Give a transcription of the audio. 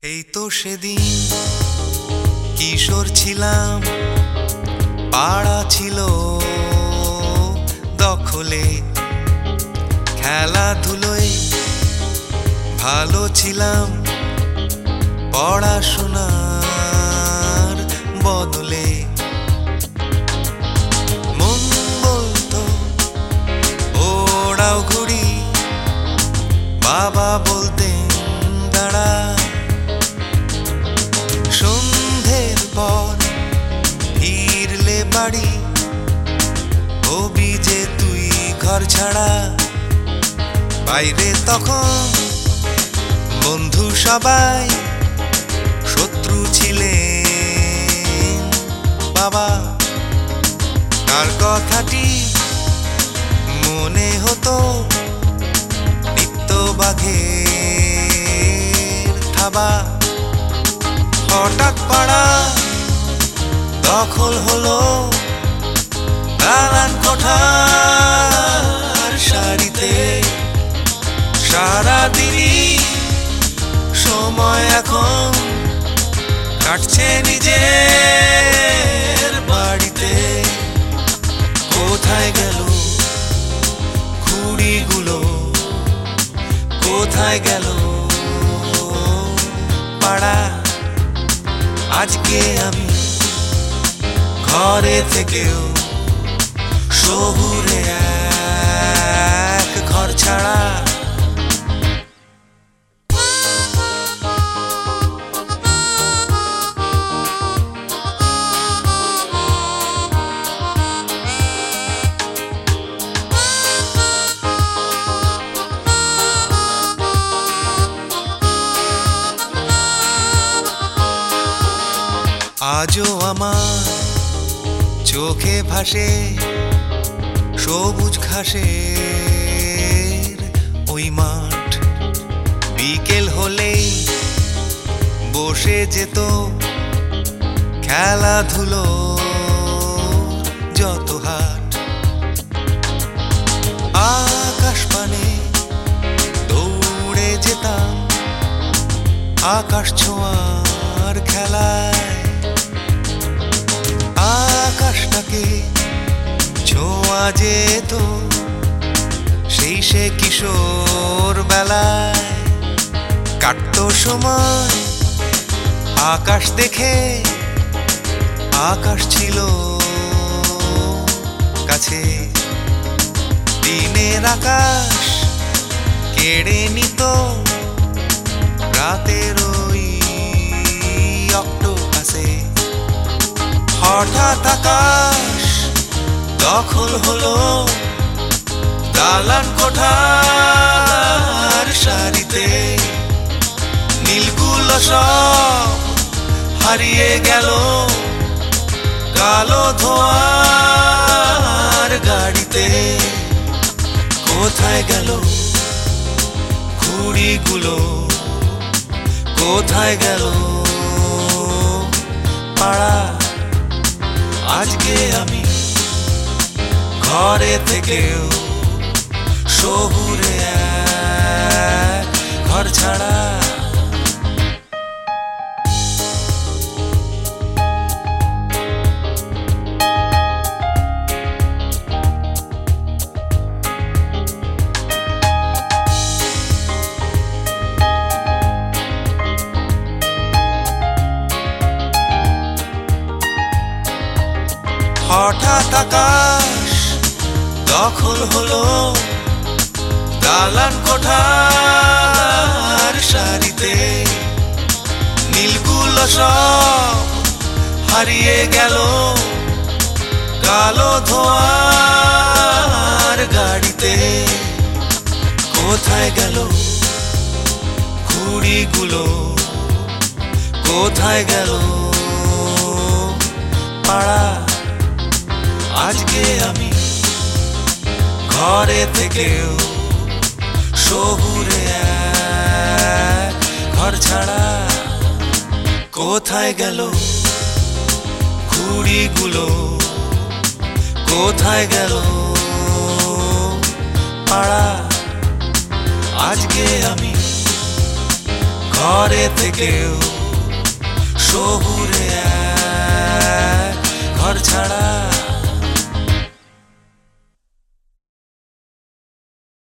এই তো সেদিন কিশোর ছিলাম, পাড়া ছিল দখলে, খেলাধুলোয় ভালো ছিলাম, পড়াশোনার বদলে মন বলতো ওড়াও ঘুড়ি, বাবা বলতেন দাঁড়া, সন্ধ্যের পর ফিরলে বাড়ি, হবি যে তুই ঘর ছাড়া। বাইরে তখন বন্ধু সবাই, শত্রু ছিলেন বাবা। তার কথাটি মনে হতো নিত্য বাঘের থাবা। হঠাৎ পাড়া দখল হলো, দালান কোঠার সারিতে, সারাদিনই সময় এখন কাটছে নিজের বাড়িতে। কোথায় গেল ঘুড়িগুলো, কোথায় গেল পাড়া? আজকে আমি ঘরে থেকেও শহুরে এক ঘর ছাড়া। আজও আমার চোখে ভাসে সবুজ ঘাসের ওই মাঠ। বিকেল হলেই বসে যেত খেলাধুলো যত হাট। আকাশ পানে দৌড়ে যেতাম আকাশ ছোঁয়ার খেলায়। আকাশটাকে ছোঁয়া যেত সেই সে কিশোর বেলায়। কাটতো সময় আকাশ দেখে, আকাশ ছিল কাছে। দিনের আকাশ কেড়ে নিত রাতের ওই অক্টোপাসে। হঠাৎ আকাশ দখল হলো, দালান কোঠার সারিতে, নীলগুলো সব হারিয়ে গেল কালো ধোঁয়ার গাড়িতে। কোথায় গেল ঘুড়িগুলো, কোথায় গেল পাড়া? আজকে আমি ঘরে থেকেও শহুরে এক ঘর ছাড়া। হঠাৎ আকাশ দখল হলো, দালান কোঠার সারিতে, নীলগুলো সব হারিয়ে গেল কালো ধোঁয়ার গাড়িতে। কোথায় গেল ঘুড়িগুলো, কোথায় গেল পাড়া? আজকে আমি ঘরে থেকেও শহুরে এক ঘর ছাড়া। কোথায় গেল ঘুড়িগুলো, কোথায় গেল পাড়া? আজকে আমি ঘরে থেকেও শহুরে